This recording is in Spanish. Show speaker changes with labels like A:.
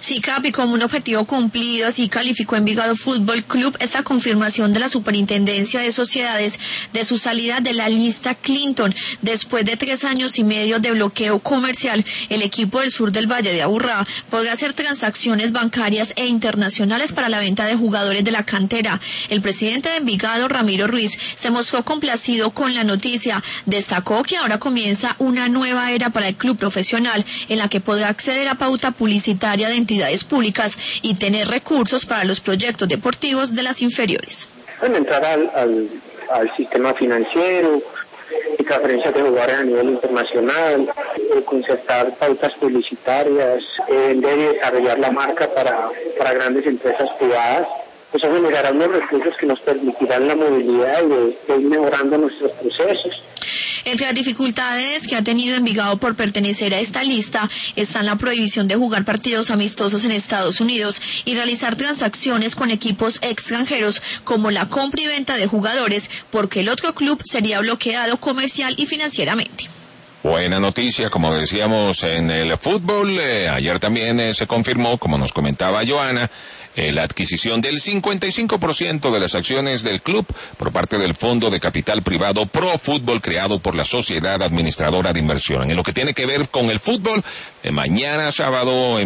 A: Sí, Capi, como un objetivo cumplido, así calificó Envigado Fútbol Club esta confirmación de la Superintendencia de Sociedades de su salida de la lista Clinton. Después de 3 años y medio de bloqueo comercial, el equipo del sur del Valle de Aburrá podrá hacer transacciones bancarias e internacionales para la venta de jugadores de la cantera. El presidente de Envigado, Ramiro Ruiz, se mostró complacido con la noticia. Destacó que ahora comienza una nueva era para el club profesional, en la que podrá acceder a pauta publicitaria de entidades públicas y tener recursos para los proyectos deportivos de las inferiores.
B: Bueno, entrar al sistema financiero y transferencias de jugadores a nivel internacional, concertar pautas publicitarias, vender y desarrollar la marca para grandes empresas privadas. Eso generará unos recursos que nos permitirán la movilidad y de ir mejorando nuestros procesos.
A: Entre las dificultades que ha tenido Envigado por pertenecer a esta lista están la prohibición de jugar partidos amistosos en Estados Unidos y realizar transacciones con equipos extranjeros como la compra y venta de jugadores, porque el otro club sería bloqueado comercial y financieramente.
C: Buena noticia, como decíamos en el fútbol, ayer también se confirmó, como nos comentaba Joana, la adquisición del 55% de las acciones del club por parte del Fondo de Capital Privado Pro Fútbol creado por la Sociedad Administradora de Inversión. En lo que tiene que ver con el fútbol, mañana sábado